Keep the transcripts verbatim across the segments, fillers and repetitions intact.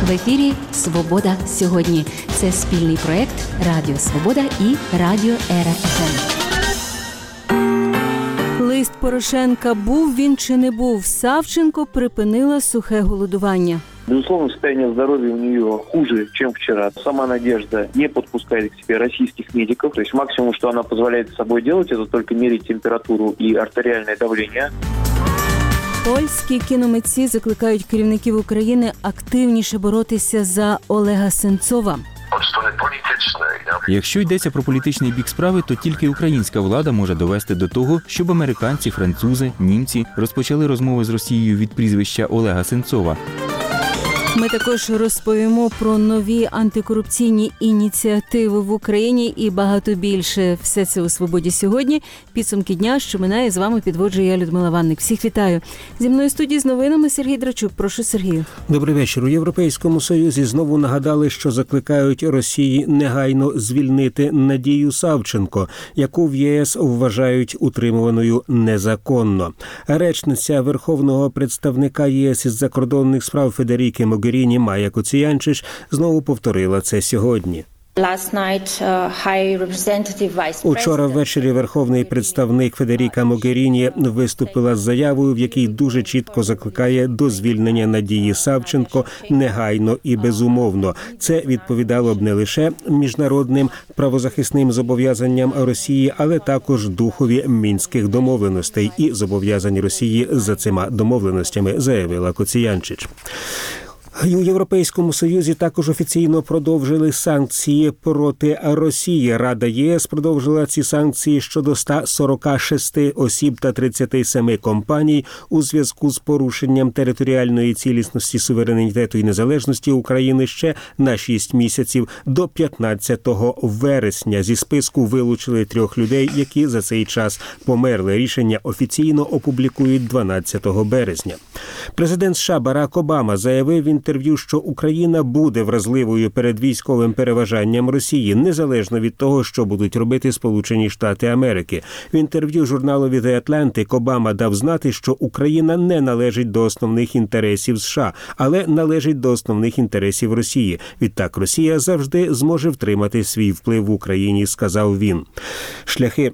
В ефірі «Свобода сьогодні». Це спільний проєкт Радіо Свобода і Радіо Ера еф ем. Лист Порошенка. Був він чи не був? Савченко припинила сухе голодування. Безусловно, состояние здоровья у нее хуже, чем вчера. Сама Надежда не подпускает к себе российских медиков. То есть максимум, что она позволяет с собой делать, это только мерить температуру и артериальное давление. Польські кіномитці закликають керівників України активніше боротися за Олега Сенцова. Якщо йдеться про політичний бік справи, то тільки українська влада може довести до того, щоб американці, французи, німці розпочали розмови з Росією від прізвища Олега Сенцова. Ми також розповімо про нові антикорупційні ініціативи в Україні і багато більше. Все це у «Свободі сьогодні». Підсумки дня, що минає, з вами підводжу я, Людмила Ванник. Всіх вітаю. Зі мною в студії з новинами Сергій Драчук. Прошу, Сергію. Добрий вечір. У Європейському Союзі знову нагадали, що закликають Росії негайно звільнити Надію Савченко, яку в ЄС вважають утримуваною незаконно. Речниця Верховного представника ЄС із закордонних справ Федеріки Могеріні Майя Коціянчич знову повторила це сьогодні. Учора ввечері Верховний представник Федеріка Могеріні виступила з заявою, в якій дуже чітко закликає до звільнення Надії Савченко негайно і безумовно. Це відповідало б не лише міжнародним правозахисним зобов'язанням Росії, але також духові мінських домовленостей і зобов'язань Росії за цими домовленостями, заявила Коціянчич. У Європейському Союзі також офіційно продовжили санкції проти Росії. Рада ЄС продовжила ці санкції щодо ста сорока шести осіб та тридцяти семи компаній у зв'язку з порушенням територіальної цілісності, суверенітету і незалежності України ще на шість місяців до п'ятнадцятого вересня. Зі списку вилучили трьох людей, які за цей час померли. Рішення офіційно опублікують дванадцятого березня. Президент США Барак Обама заявив в інтерв'ю, що Україна буде вразливою перед військовим переважанням Росії, незалежно від того, що будуть робити Сполучені Штати Америки. В інтерв'ю журналові The Atlantic Обама дав знати, що Україна не належить до основних інтересів США, але належить до основних інтересів Росії. Відтак Росія завжди зможе втримати свій вплив в Україні, сказав він. Шляхи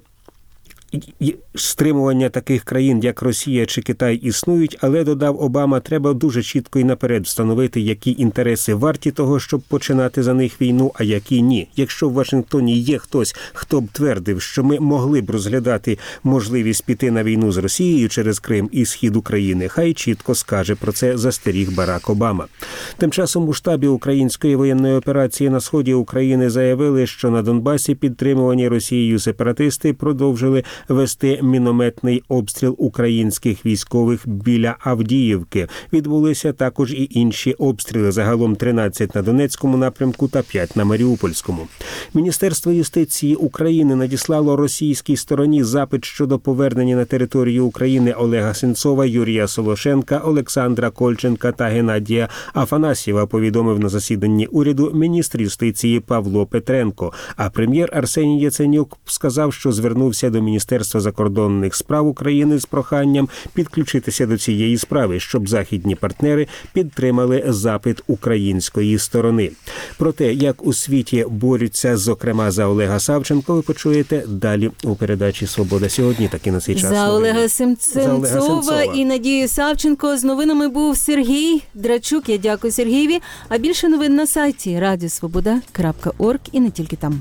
стримування таких країн, як Росія чи Китай, існують, але, додав Обама, треба дуже чітко і наперед встановити, які інтереси варті того, щоб починати за них війну, а які ні. Якщо в Вашингтоні є хтось, хто б твердив, що ми могли б розглядати можливість піти на війну з Росією через Крим і схід України, хай чітко скаже про це, застеріг Барак Обама. Тим часом у штабі української воєнної операції на сході України заявили, що на Донбасі підтримувані Росією сепаратисти продовжили вести мінометний обстріл українських військових біля Авдіївки. Відбулися також і інші обстріли, загалом тринадцять на Донецькому напрямку та п'ять на Маріупольському. Міністерство юстиції України надіслало російській стороні запит щодо повернення на територію України Олега Сенцова, Юрія Солошенка, Олександра Кольченка та Геннадія Афанасьєва, повідомив на засіданні уряду міністр юстиції Павло Петренко. А прем'єр Арсеній Яценюк сказав, що звернувся до Міністерства закордонних справ України з проханням підключитися до цієї справи, щоб західні партнери підтримали запит української сторони. Про те, як у світі борються, зокрема, за Олега Савченко, ви почуєте далі у передачі «Свобода сьогодні». Таки на цей час. За Олега Сенцова і Надію Савченко з новинами був Сергій Драчук. Я дякую Сергієві. А більше новин на сайті радіо свобода крапка орг і не тільки там.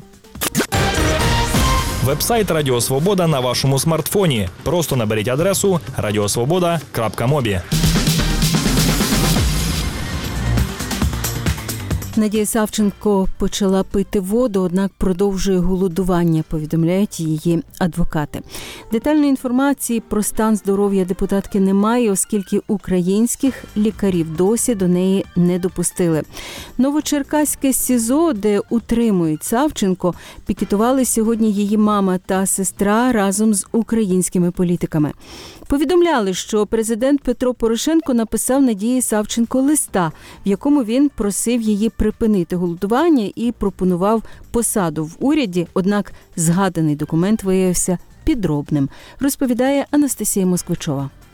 Вебсайт Радіо Свобода на вашому смартфоні. Просто наберіть адресу радіосвобода крапка мобі. Надія Савченко почала пити воду, однак продовжує голодування, повідомляють її адвокати. Детальної інформації про стан здоров'я депутатки немає, оскільки українських лікарів досі до неї не допустили. Новочеркаське СІЗО, де утримують Савченко, пікетували сьогодні її мама та сестра разом з українськими політиками. Повідомляли, що президент Петро Порошенко написав Надії Савченко листа, в якому він просив її припинити голодування і пропонував посаду в уряді, однак згаданий документ виявився підробним, розповідає Анастасія Москвичова.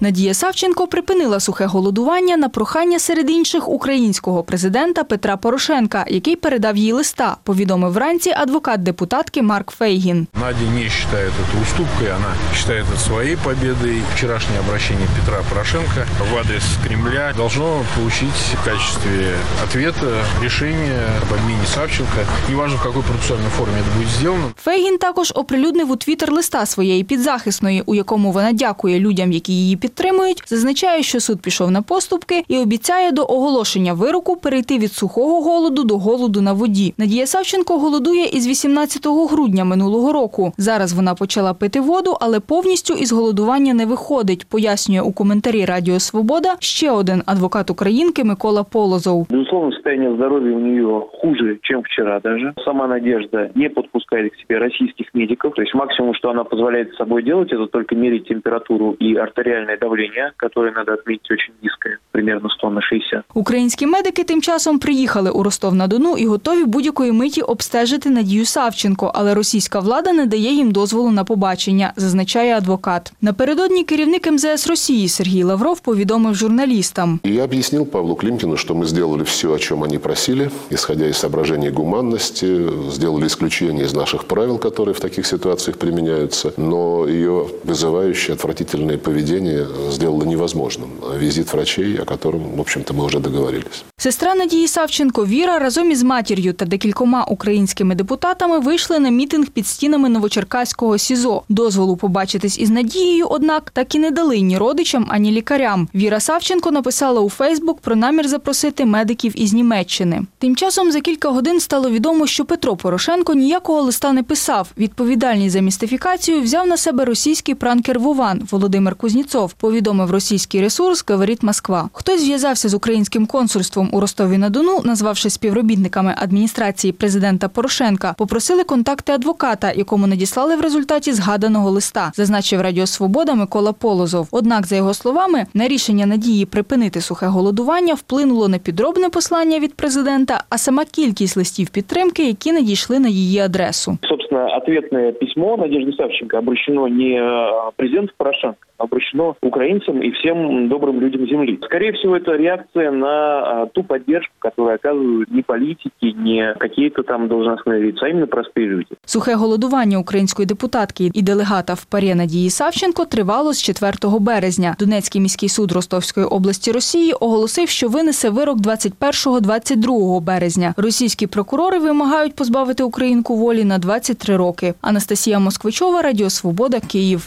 Надія Савченко припинила сухе голодування на прохання серед інших українського президента Петра Порошенка, який передав їй листа, повідомив вранці адвокат депутатки Марк Фейгін. Надя не вважає це уступкою, вона вважає це своєю перемогою. Вчорашнє обращення Петра Порошенка в адрес Кремля должно получить в качестве ответа решение об обмене Савченко. Неважно, в якій процесуальній формі це буде зроблено. Фейгін також оприлюднив у Твіттер листа своєї підзахисної, у якому вона дякує людям, які її підтримують, зазначає, що суд пішов на поступки і обіцяє до оголошення вироку перейти від сухого голоду до голоду на воді. Надія Савченко голодує із вісімнадцятого грудня минулого року. Зараз вона почала пити воду, але повністю із голодування не виходить, пояснює у коментарі Радіо Свобода ще один адвокат українки Микола Полозов. Безусловно, состояние здоровья у нее хуже, чем вчера даже. Сама Надежда не подпускает к себе российских медиков. То есть максимум, что она позволяет с собой делать, это только мерить температуру и артериальное давление, которое, надо отметить, очень низкое, примерно сто на шестьдесят. Українські медики тим часом приїхали у Ростов-на-Дону і готові будь-якої миті обстежити Надію Савченко, але російська влада не дає їм дозволу на побачення, зазначає адвокат. Напередодні керівник ем зе ес Росії Сергій Лавров повідомив журналістам. Я объяснил Павлу Климкину, что мы сделали все, о чем они просили, исходя из соображений гуманности, сделали исключение из наших правил, которые в таких ситуациях применяются, но ее вызывающее отвратительное поведение сделало невозможным визит врачей, о котором, в общем-то, мы уже договорились. Сестра Надії Савченко Віра разом із матір'ю та декількома українськими депутатами вийшли на мітинг під стінами Новочеркаського СІЗО. Дозволу побачитись із Надією, однак, так і не дали ні родичам, ані лікарям. Віра Савченко написала у Фейсбук про намір запросити медиків із Німеччини. Тим часом за кілька годин стало відомо, що Петро Порошенко ніякого листа не писав. Відповідальність за містифікацію взяв на себе російський пранкер Вован Володимир Кузнєцов, повідомив російський ресурс «Говорить Москва». Хтось зв'язався з українським консульством у Ростові-на-Дону, назвавши співробітниками адміністрації президента Порошенка, попросили контакти адвоката, якому надіслали в результаті згаданого листа, зазначив Радіо Свобода Микола Полозов. Однак, за його словами, на рішення Надії припинити сухе голодування вплинуло не підробне послання від президента, а сама кількість листів підтримки, які надійшли на її адресу. Собственно, ответное письмо Надежды Савченко обращено не президенту Порошенко, а обращено украинцам и всем добрым людям земли. Скорее всего, это реакция на ту поддержку, которую оказывают не политики, не какие-то там должностные лица, а именно простые люди. Сухе голодування української депутатки і делегата в ПАРЄ Надії Савченко тривало з четвертого березня. Донецький міський суд Ростовської області Росії оголосив, що винесе вирок двадцять першого - двадцять другого березня. Російські прокурори вимагають позбавити українку волі на двадцять три роки. Анастасія Москвичова, Радіо Свобода, Київ.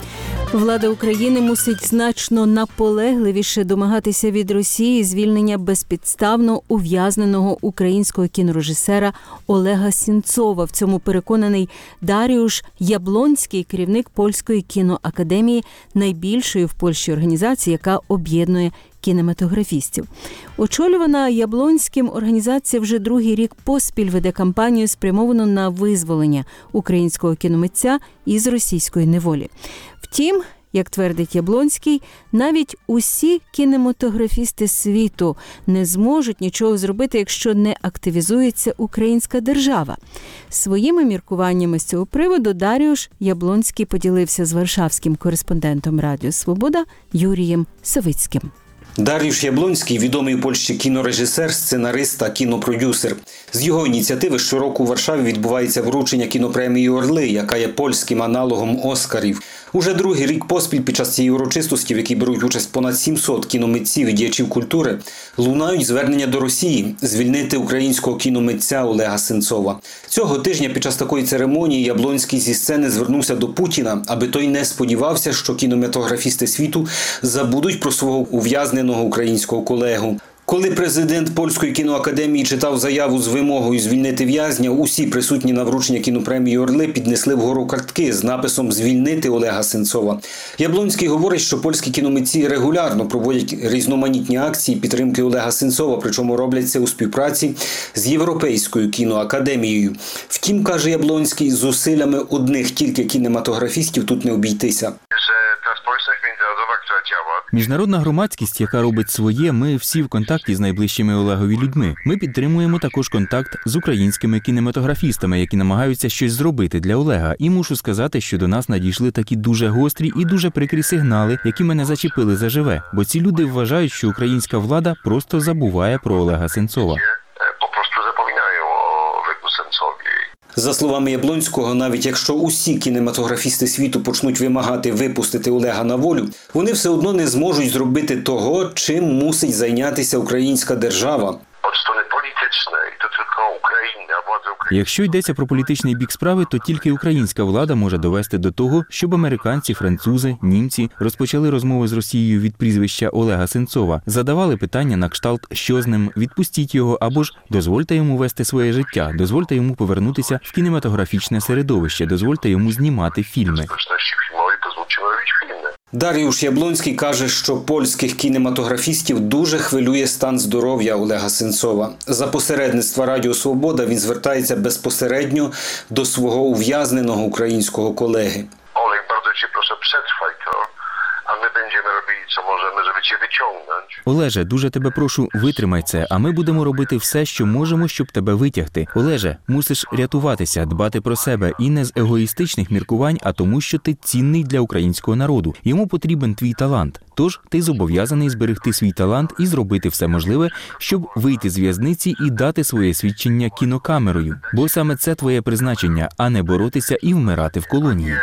Влада України мусить значно наполегливіше домагатися від Росії звільнення безпідставно ув'язненого українського кінорежисера Олега Сенцова. В цьому переконаний Даріуш Яблонський, керівник Польської кіноакадемії, найбільшої в Польщі організації, яка об'єднує кінематографістів. Очолювана Яблонським організація вже другий рік поспіль веде кампанію, спрямовану на визволення українського кіномитця із російської неволі. Втім, як твердить Яблонський, навіть усі кінематографісти світу не зможуть нічого зробити, якщо не активізується українська держава. Своїми міркуваннями з цього приводу Даріуш Яблонський поділився з варшавським кореспондентом Радіо Свобода Юрієм Савицьким. Даріуш Яблонський – відомий у Польщі кінорежисер, сценарист та кінопродюсер. З його ініціативи щороку у Варшаві відбувається вручення кінопремії «Орли», яка є польським аналогом «Оскарів». Уже другий рік поспіль під час цієї урочистості, в якій беруть участь понад сімсот кіномитців і діячів культури, лунають звернення до Росії – звільнити українського кіномитця Олега Сенцова. Цього тижня під час такої церемонії Яблонський зі сцени звернувся до Путіна, аби той не сподівався, що кінематографісти світу забудуть про свого ув'язненого українського колегу. Коли президент Польської кіноакадемії читав заяву з вимогою звільнити в'язня, усі присутні на вручення кінопремії «Орли» піднесли вгору картки з написом «Звільнити Олега Сенцова». Яблонський говорить, що польські кіномитці регулярно проводять різноманітні акції підтримки Олега Сенцова, причому роблять це у співпраці з Європейською кіноакадемією. Втім, каже Яблонський, зусиллями одних тільки кінематографістів тут не обійтися. Міжнародна громадськість, яка робить своє, ми всі в контакті з найближчими Олегові людьми. Ми підтримуємо також контакт з українськими кінематографістами, які намагаються щось зробити для Олега. І мушу сказати, що до нас надійшли такі дуже гострі і дуже прикрі сигнали, які мене зачепили заживе. Бо ці люди вважають, що українська влада просто забуває про Олега Сенцова. За словами Яблонського, навіть якщо усі кінематографісти світу почнуть вимагати випустити Олега на волю, вони все одно не зможуть зробити того, чим мусить зайнятися українська держава. Якщо йдеться про політичний бік справи, то тільки українська влада може довести до того, щоб американці, французи, німці розпочали розмови з Росією від прізвища Олега Сенцова, задавали питання на кшталт «що з ним?», «відпустіть його» або ж «дозвольте йому вести своє життя», «дозвольте йому повернутися в кінематографічне середовище», «дозвольте йому знімати фільми». Даріуш Яблонський каже, що польських кінематографістів дуже хвилює стан здоров'я Олега Сенцова. За посередництва Радіо Свобода він звертається безпосередньо до свого ув'язненого українського колеги. Олег, дуже cię proszę, przetrwaj to, a my będziemy robili, co możemy, żeby cię wyciągnąć. Олеже, дуже тебе прошу, витримай це, а ми будемо робити все, що можемо, щоб тебе витягти. Олеже, мусиш рятуватися, дбати про себе і не з егоїстичних міркувань, а тому, що ти цінний для українського народу. Йому потрібен твій талант. Тож ти зобов'язаний зберегти свій талант і зробити все можливе, щоб вийти з в'язниці і дати своє свідчення кінокамерою. Бо саме це твоє призначення, а не боротися і вмирати в колонії.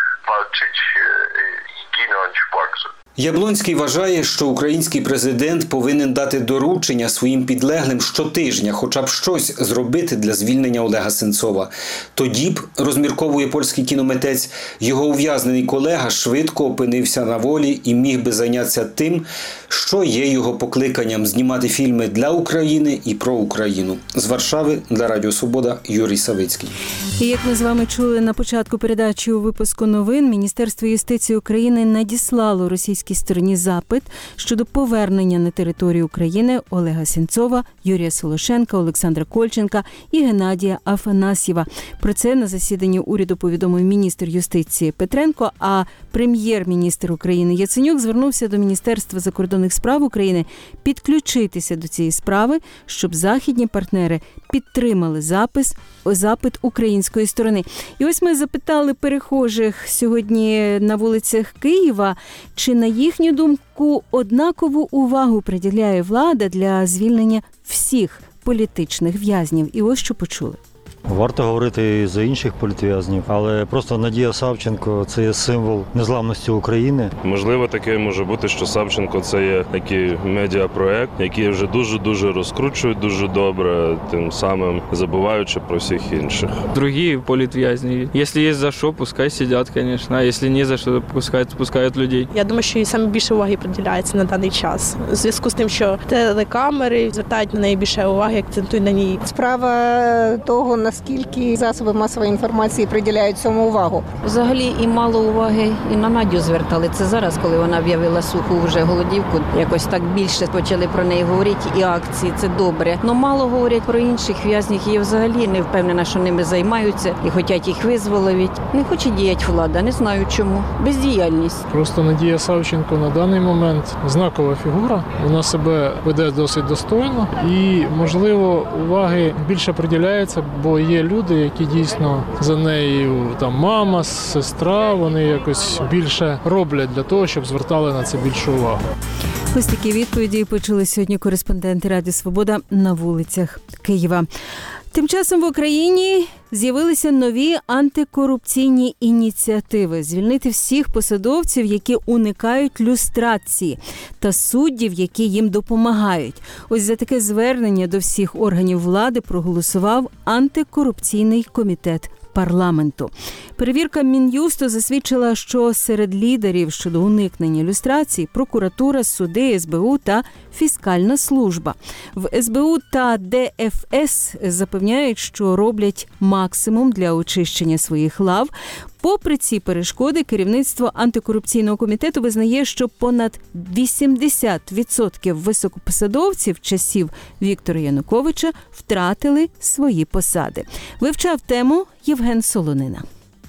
Яблонський вважає, що український президент повинен дати доручення своїм підлеглим щотижня хоча б щось зробити для звільнення Олега Сенцова. Тоді б, розмірковує польський кіномитець, його ув'язнений колега швидко опинився на волі і міг би зайнятися тим, що є його покликанням – знімати фільми для України і про Україну. З Варшави для Радіо Свобода Юрій Савицький. І як ми з вами чули на початку передачі у випуску новин, Міністерство юстиції України надіслало російській стороні запит щодо повернення на територію України Олега Сенцова, Юрія Солошенка, Олександра Кольченка і Геннадія Афанасьєва. Про це на засіданні уряду повідомив міністр юстиції Петренко, а прем'єр-міністр України Яценюк звернувся до Міністерства закордонних справ України підключитися до цієї справи, щоб західні партнери підтримали запис, запит української сторони. І ось ми запитали перехожих сьогодні на вулицях Києва, чи на їхню думку однакову увагу приділяє влада для звільнення всіх політичних в'язнів. І ось що почули. Варто говорити і за інших політв'язнів, але просто Надія Савченко – це є символ незламності України. Можливо, таке може бути, що Савченко – це є такий медіапроект, який вже дуже-дуже розкручують дуже добре, тим самим забуваючи про всіх інших. Другі політв'язні, якщо є за що, пускай сидять, звісно, а якщо не за що, пускай пускають людей. Я думаю, що і саме більше уваги приділяється на даний час. У зв'язку з тим, що телекамери звертають на неї більше уваги, акцентують на ній. Справа того, наскільки засоби масової інформації приділяють цьому увагу. Взагалі і мало уваги і на Надю звертали. Це зараз, коли вона об'явила суху вже голодівку, якось так більше почали про неї говорити, і акції, це добре. Но мало говорять про інших в'язнів, і я взагалі не впевнена, що ними займаються і хочуть їх визволити. Не хоче діяти влада, не знаю чому. Бездіяльність. Просто Надія Савченко на даний момент знакова фігура. Вона себе веде досить достойно і, можливо, уваги більше приділяється, бо є люди, які дійсно за нею, там мама, сестра, вони якось більше роблять для того, щоб звертали на це більшу увагу. Ось такі відповіді почули сьогодні кореспонденти Радіо Свобода на вулицях Києва. Тим часом в Україні з'явилися нові антикорупційні ініціативи – звільнити всіх посадовців, які уникають люстрації, та суддів, які їм допомагають. Ось за таке звернення до всіх органів влади проголосував антикорупційний комітет парламенту. Перевірка Мін'юсту засвідчила, що серед лідерів щодо уникнення люстрації прокуратура, суди, ес бе у та фіскальна служба. В ес бе у та де еф ес запевняють, що роблять максимум для очищення своїх лав. Попри ці перешкоди, керівництво антикорупційного комітету визнає, що понад вісімдесят відсотків високопосадовців часів Віктора Януковича втратили свої посади. Вивчав тему Євген Солонина.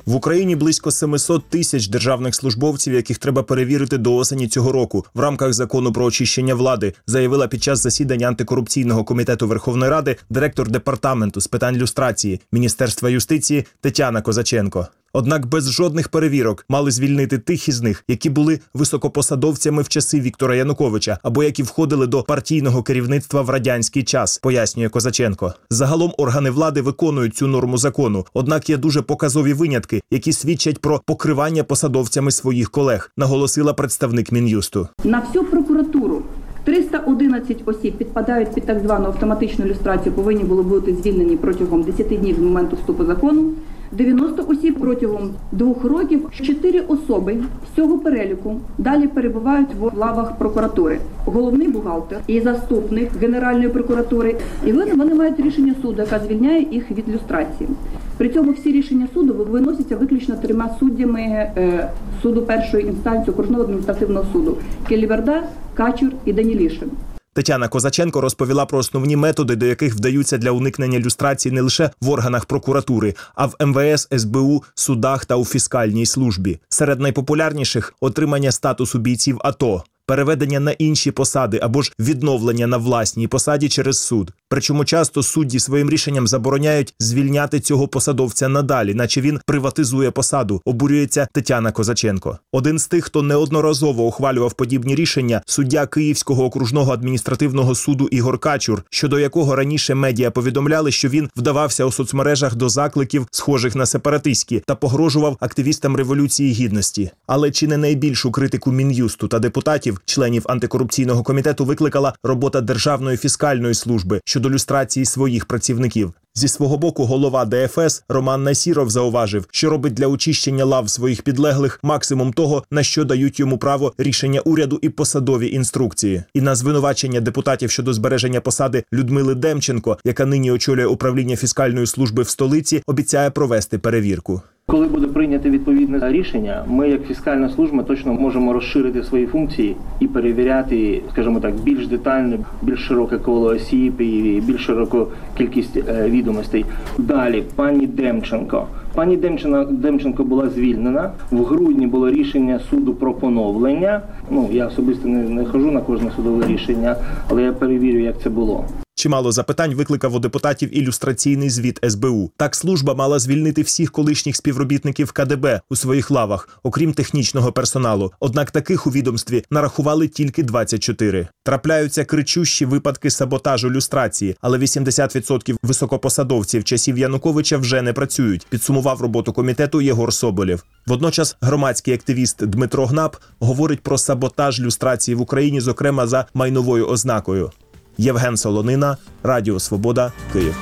В Україні близько сімсот тисяч державних службовців, яких треба перевірити до осені цього року в рамках закону про очищення влади, заявила під час засідання антикорупційного комітету Верховної Ради директор департаменту з питань люстрації Міністерства юстиції Тетяна Козаченко. Однак без жодних перевірок мали звільнити тих із них, які були високопосадовцями в часи Віктора Януковича або які входили до партійного керівництва в радянський час, пояснює Козаченко. Загалом органи влади виконують цю норму закону, однак є дуже показові винятки, які свідчать про покривання посадовцями своїх колег, наголосила представник Мін'юсту. На всю прокуратуру триста одинадцять осіб підпадають під так звану автоматичну люстрацію, повинні були бути звільнені протягом десять днів з моменту вступу закону. дев'яносто осіб протягом двох років, чотири особи з цього переліку далі перебувають в лавах прокуратури. Головний бухгалтер і заступник Генеральної прокуратури. І вони, вони мають рішення суду, яке звільняє їх від люстрації. При цьому всі рішення суду виносяться виключно трьома суддями е, суду першої інстанції окружного адміністративного суду – Келіверда, Качур і Данілішин. Тетяна Козаченко розповіла про основні методи, до яких вдаються для уникнення люстрації не лише в органах прокуратури, а в ем ве ес, ес бе у, судах та у фіскальній службі. Серед найпопулярніших – отримання статусу бійців АТО, переведення на інші посади або ж відновлення на власній посаді через суд. Причому часто судді своїм рішенням забороняють звільняти цього посадовця надалі, наче він приватизує посаду, обурюється Тетяна Козаченко. Один з тих, хто неодноразово ухвалював подібні рішення, суддя Київського окружного адміністративного суду Ігор Качур, щодо якого раніше медіа повідомляли, що він вдавався у соцмережах до закликів, схожих на сепаратистські, та погрожував активістам Революції Гідності. Але чи не найбільшу критику Мін'юсту та депутатів, членів антикорупційного комітету, викликала робота Державної фіскальної служби щодо люстрації своїх працівників. Зі свого боку голова де еф ес Роман Насіров зауважив, що робить для очищення лав своїх підлеглих максимум того, на що дають йому право рішення уряду і посадові інструкції. І на звинувачення депутатів щодо збереження посади Людмили Демченко, яка нині очолює управління фіскальної служби в столиці, обіцяє провести перевірку. Коли буде прийнято відповідне рішення, ми, як фіскальна служба, точно можемо розширити свої функції і перевіряти, скажімо так, більш детально, більш широке коло осіб і більш широку кількість відомостей. Далі, пані Демченко. Пані Демченко, Демченко була звільнена. В грудні було рішення суду про поновлення. Ну, я особисто не, не хожу на кожне судове рішення, але я перевірю, як це було. Чимало запитань викликав у депутатів ілюстраційний звіт ес бе у. Так, служба мала звільнити всіх колишніх співробітників ка де бе у своїх лавах, окрім технічного персоналу. Однак таких у відомстві нарахували тільки двадцять чотири. Трапляються кричущі випадки саботажу люстрації, але вісімдесят відсотків високопосадовців часів Януковича вже не працюють, підсумував роботу комітету Єгор Соболєв. Водночас громадський активіст Дмитро Гнап говорить про саботаж люстрації в Україні, зокрема за майновою ознакою. Євген Солонина, Радіо Свобода, Київ.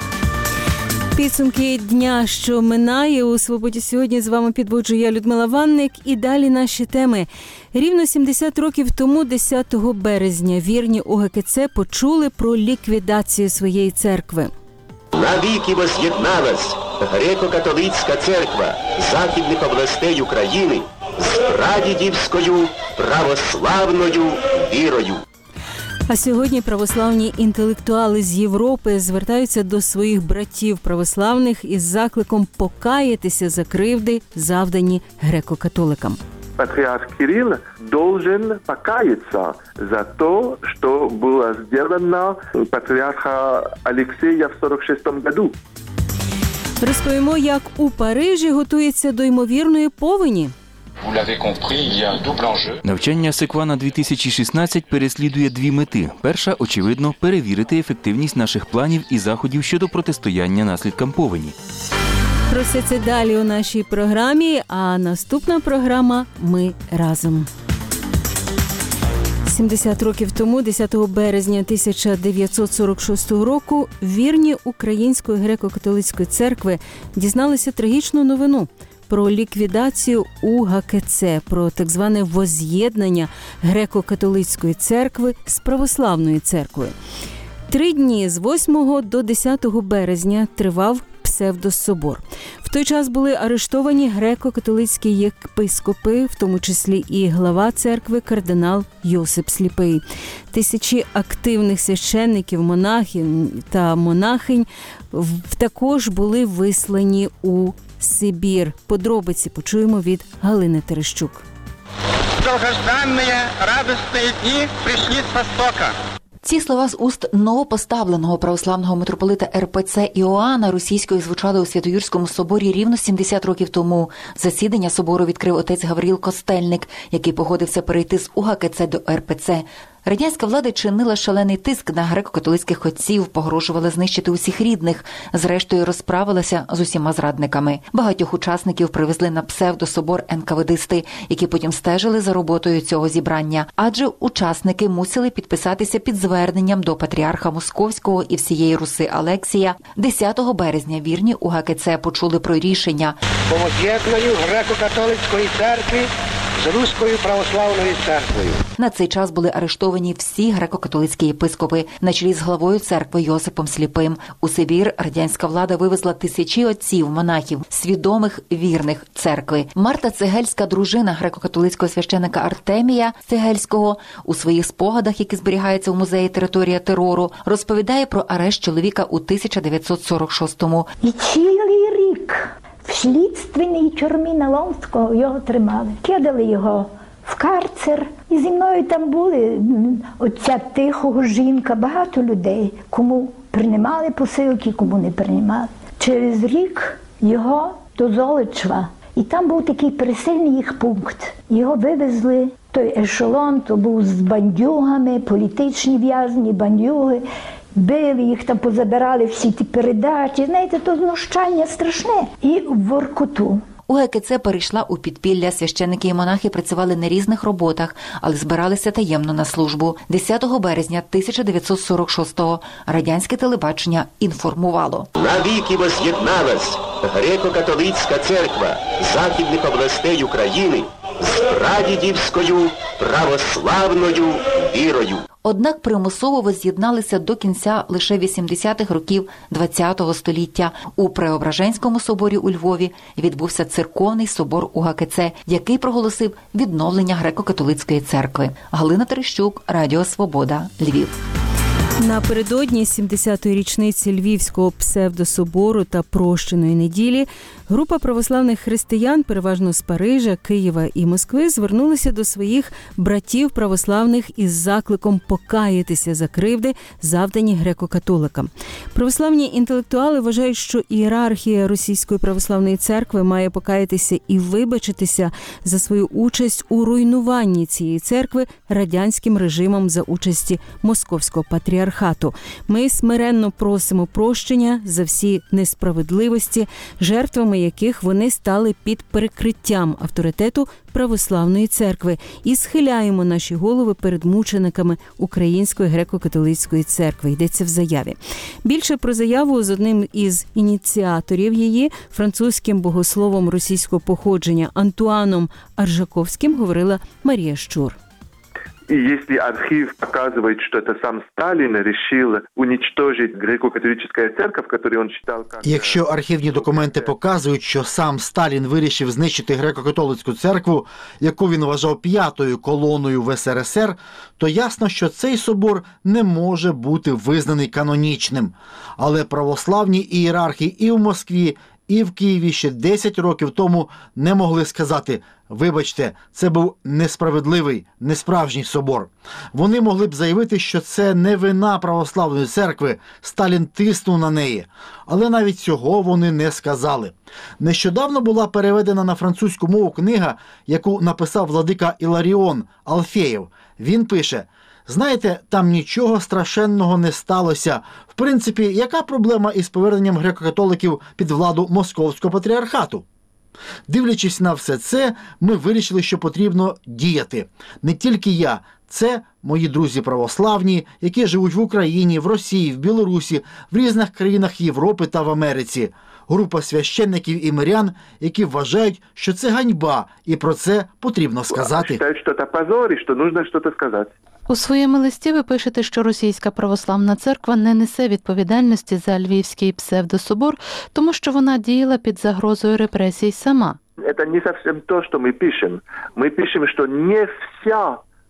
Підсумки дня, що минає у «Свободі сьогодні», з вами підводжу я, Людмила Ванник. І далі наші теми. Рівно сімдесят років тому, десятого березня, вірні о ге ке це почули про ліквідацію своєї церкви. Навіки воз'єдналась греко-католицька церква західних областей України з прадідівською православною вірою. А сьогодні православні інтелектуали з Європи звертаються до своїх братів православних із закликом покаятися за кривди, завдані греко-католикам. Патриарх Кирилл должен покаяться за то, что было сделано патриарха Алексея в сорок шестом году. Розповімо, як у Парижі готується до ймовірної повені. Навчання Секвана дві тисячі шістнадцять переслідує дві мети. Перша, очевидно, перевірити ефективність наших планів і заходів щодо протистояння наслідкам повені. Про все це далі у нашій програмі, а наступна програма «Ми разом». сімдесят років тому, десятого березня тисяча дев'ятсот сорок шостого року, вірні Української греко-католицької церкви дізналися трагічну новину про ліквідацію у га ке це, про так зване воз'єднання греко-католицької церкви з православною церквою. Три дні з восьмого до десятого березня тривав псевдособор. В той час були арештовані греко-католицькі єпископи, в тому числі і глава церкви кардинал Йосип Сліпий. Тисячі активних священників, монахів та монахинь також були вислані у Сибір. Подробиці почуємо від Галини Терещук. Долгожданные радостные дни пришли с Востока. Ці слова з уст новопоставленого православного митрополита Ер Пе Це Іоанна російською звучали у Свято-Юрському соборі рівно сімдесят років тому. Засідання собору відкрив отець Гавріл Костельник, який погодився перейти з У Ге Ке Це до Ер Пе Це. Радянська влада чинила шалений тиск на греко-католицьких отців, погрожувала знищити усіх рідних, зрештою розправилася з усіма зрадниками. Багатьох учасників привезли на псевдособор ен ка ве дисти, які потім стежили за роботою цього зібрання. Адже учасники мусили підписатися під зверненням до патріарха Московського і всієї Руси Алексія. десятого березня вірні У Ге Ке Це почули про рішення по воз'єднанню греко-католицької церкви з Руською православною церквою. На цей час були арештовані всі греко-католицькі єпископи, на чолі з главою церкви Йосипом Сліпим. У Сибір радянська влада вивезла тисячі отців, монахів, свідомих вірних церкви. Марта Цегельська, дружина греко-католицького священика Артемія Цегельського, у своїх спогадах, які зберігаються в музеї «Територія терору», розповідає про арешт чоловіка у тисяча дев'ятсот сорок шостому. І цілий рік в слідственній тюрмі Налонського його тримали. Кидали його в карцер. І зі мною там були оця Тихого жінка, багато людей, кому приймали посилки, кому не приймали. Через рік його до Золочева. І там був такий пересильний їх пункт. Його вивезли, той ешелон, то був з бандюгами, політичні в'язні, бандюги. Били їх, там позабирали всі ті передачі. Знаєте, то знущання страшне. І в Воркуту. У Ге Ке Це перейшла у підпілля. Священники і монахи працювали на різних роботах, але збиралися таємно на службу. десятого березня тисяча дев'ятсот сорок шостого радянське телебачення інформувало. Навіки воз'єдналась греко-католицька церква західних областей України з прадідівською православною вірою. Однак примусово воз'єдналися до кінця лише вісімдесятих років ХХ століття. У Преображенському соборі у Львові відбувся церковний собор У Ге Ке Це, який проголосив відновлення греко-католицької церкви. Галина Терещук, Радіо Свобода, Львів. Напередодні сімдесятої річниці Львівського псевдособору та прощеної неділі група православних християн, переважно з Парижа, Києва і Москви, звернулися до своїх братів православних із закликом покаятися за кривди, завдані греко-католикам. Православні інтелектуали вважають, що ієрархія Російської православної церкви має покаятися і вибачитися за свою участь у руйнуванні цієї церкви радянським режимом за участі Московського патріархату. Ми смиренно просимо прощення за всі несправедливості, жертвами яких вони стали під перекриттям авторитету православної церкви, і схиляємо наші голови перед мучениками Української греко-католицької церкви. Йдеться в заяві. Більше про заяву з одним із ініціаторів її, французьким богословом російського походження Антуаном Аржаковським, говорила Марія Щур. И если архив показывает, что это сам Сталин решил уничтожить греко-католическую церковь, которую он считал как... Якщо архівні документи показують, що сам Сталін вирішив знищити греко-католицьку церкву, яку він вважав п'ятою колоною в ес ер ес ер, то ясно, що цей собор не може бути визнаний канонічним. Але православні ієрархи і в Москві, і в Києві ще десять років тому не могли сказати: вибачте, це був несправедливий, несправжній собор. Вони могли б заявити, що це не вина православної церкви, Сталін тиснув на неї. Але навіть цього вони не сказали. Нещодавно була переведена на французьку мову книга, яку написав владика Іларіон Алфєєв. Він пише: знаєте, там нічого страшенного не сталося. В принципі, яка проблема із поверненням греко-католиків під владу Московського патріархату? Дивлячись на все це, ми вирішили, що потрібно діяти. Не тільки я. Це мої друзі православні, які живуть в Україні, в Росії, в Білорусі, в різних країнах Європи та в Америці. Група священників і мирян, які вважають, що це ганьба, і про це потрібно сказати. Вважають, що це позор і що потрібно щось сказати. У своєму листі ви пишете, що Російська православна церква не несе відповідальності за Львівський псевдособор, тому що вона діяла під загрозою репресій сама. Це не зовсім те, що ми пишемо. Ми пишемо, що не вся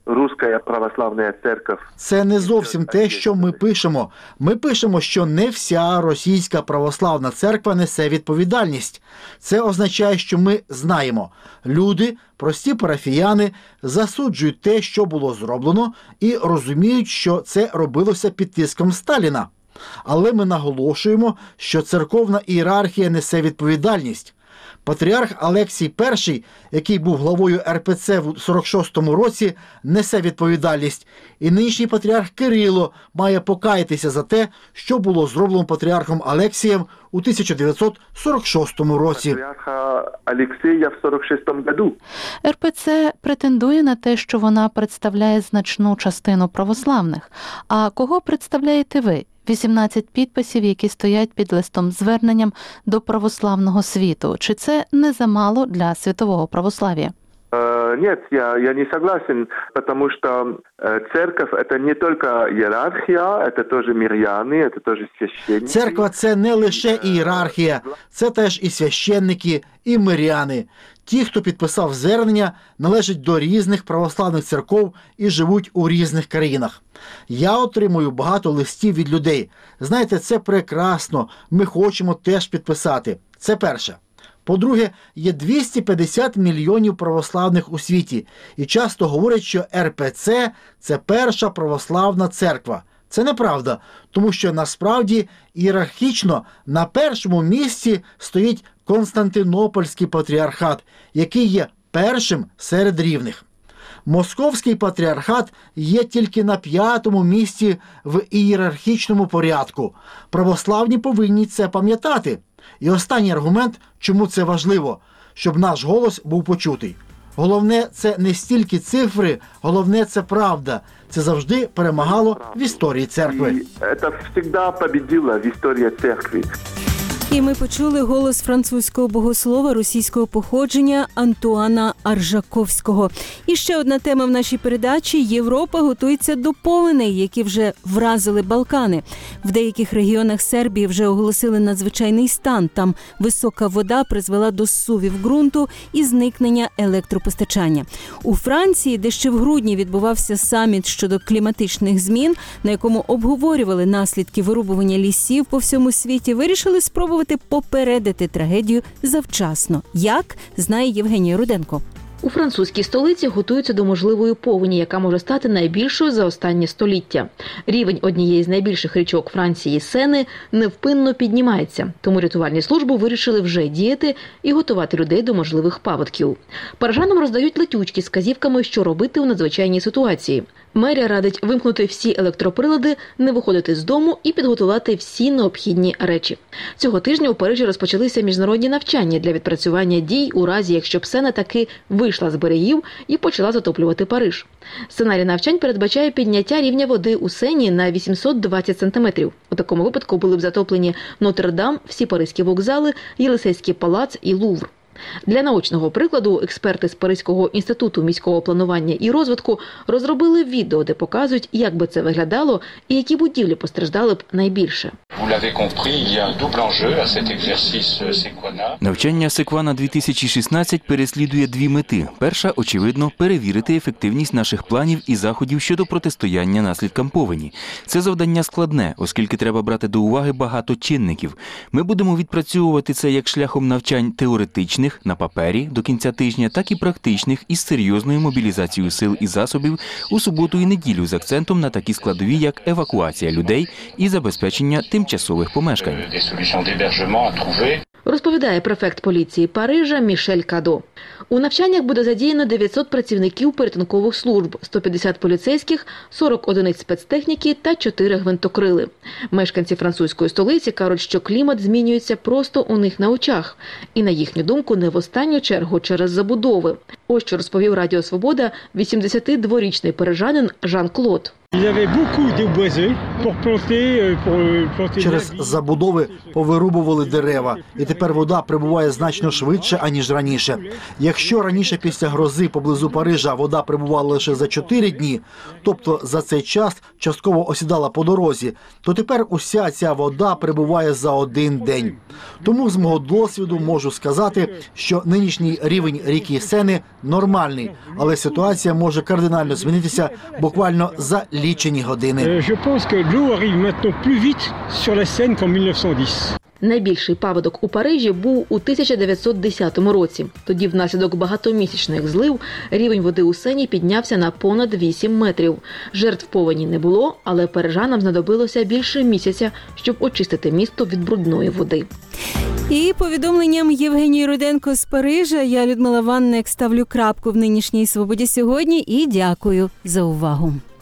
Русская православная церковь. Це не зовсім те, що ми пишемо. Ми пишемо, що не вся російська православна церква несе відповідальність. Це означає, що ми знаємо. Люди, прості парафіяни, засуджують те, що було зроблено, і розуміють, що це робилося під тиском Сталіна. Але ми наголошуємо, що церковна ієрархія несе відповідальність. Патріарх Алексій І, який був главою ер пе це в сорок шостому році, несе відповідальність. І нинішній патріарх Кирило має покаятися за те, що було зроблено патріархом Алексієм у тисяча дев'ятсот сорок шостому році. Патріарха Алексія в сорок шостому году. ер пе це претендує на те, що вона представляє значну частину православних. А кого представляєте ви? вісімнадцять підписів, які стоять під листом-зверненням до православного світу. Чи це не замало для світового православ'я? Uh, нет, я, я не согласен, потому что uh, церковь это не только иерархия, это тоже миряне, это тоже священники. Церква – це не лише ієрархія, це теж і священники, і миряни. Ті, хто підписав звернення, належать до різних православних церков і живуть у різних країнах. Я отримую багато листів від людей. Знаєте, це прекрасно, ми хочемо теж підписати. Це перше. По-друге, є двісті п'ятдесят мільйонів православних у світі. І часто говорять, що ер пе це – це перша православна церква. Це неправда, тому що насправді ієрархічно на першому місці стоїть Константинопольський патріархат, який є першим серед рівних. Московський патріархат є тільки на п'ятому місці в ієрархічному порядку. Православні повинні це пам'ятати. І останній аргумент, чому це важливо, щоб наш голос був почутий. Головне – це не стільки цифри, головне – це правда. Це завжди перемагало в історії церкви. Це завжди победило в історії церкви. І ми почули голос французького богослова російського походження Антуана Аржаковського. І ще одна тема в нашій передачі – Європа готується до повеней, які вже вразили Балкани. В деяких регіонах Сербії вже оголосили надзвичайний стан. Там висока вода призвела до зсувів ґрунту і зникнення електропостачання. У Франції, де ще в грудні відбувався саміт щодо кліматичних змін, на якому обговорювали наслідки вирубування лісів по всьому світі, вирішили спробувати попередити трагедію завчасно. Як, знає Євгенія Руденко. У французькій столиці готуються до можливої повені, яка може стати найбільшою за останнє століття. Рівень однієї з найбільших річок Франції – Сени – невпинно піднімається. Тому рятувальні служби вирішили вже діяти і готувати людей до можливих паводків. Парижанам роздають летючки з вказівками, що робити у надзвичайній ситуації. Мерія радить вимкнути всі електроприлади, не виходити з дому і підготувати всі необхідні речі. Цього тижня у Парижі розпочалися міжнародні навчання для відпрацювання дій у разі, якщо б Сена таки вийшла з берегів і почала затоплювати Париж. Сценарій навчань передбачає підняття рівня води у Сені на вісімсот двадцять сантиметрів. У такому випадку були б затоплені Нотр-Дам, всі паризькі вокзали, Єлисейський палац і Лувр. Для наочного прикладу експерти з Паризького інституту міського планування і розвитку розробили відео, де показують, як би це виглядало і які будівлі постраждали б найбільше. Навчання Секвана дві тисячі шістнадцять переслідує дві мети. Перша, очевидно, перевірити ефективність наших планів і заходів щодо протистояння наслідкам повені. Це завдання складне, оскільки треба брати до уваги багато чинників. Ми будемо відпрацьовувати це як шляхом навчань теоретичних, на папері до кінця тижня, так і практичних із серйозною мобілізацією сил і засобів у суботу і неділю з акцентом на такі складові, як евакуація людей і забезпечення тимчасових помешкань. Розповідає префект поліції Парижа Мішель Кадо. У навчаннях буде задіяно дев'ятсот працівників перетинкових служб, сто п'ятдесят поліцейських, сорок одиниць спецтехніки та чотири гвинтокрили. Мешканці французької столиці кажуть, що клімат змінюється просто у них на очах. І, на їхню думку, не в останню чергу через забудови. Ось що розповів Радіо Свобода вісімдесятидворічний парижанин Жан-Клод. Через забудови повирубували дерева, і тепер вода прибуває значно швидше, аніж раніше. Якщо раніше після грози поблизу Парижа вода прибувала лише за чотири дні, тобто за цей час частково осідала по дорозі, то тепер уся ця вода прибуває за один день. Тому з мого досвіду можу сказати, що нинішній рівень ріки Сени нормальний, але ситуація може кардинально змінитися буквально за лічені години. Найбільший паводок у Парижі був у тисяча дев'ятсот десятому році. Тоді внаслідок багатомісячних злив рівень води у Сені піднявся на понад вісім метрів. Жертв повені не було, але парижанам знадобилося більше місяця, щоб очистити місто від брудної води. І повідомленням Євгенії Руденко з Парижа я, Людмила Ванник, ставлю крапку в нинішній «Свободі сьогодні» і дякую за увагу.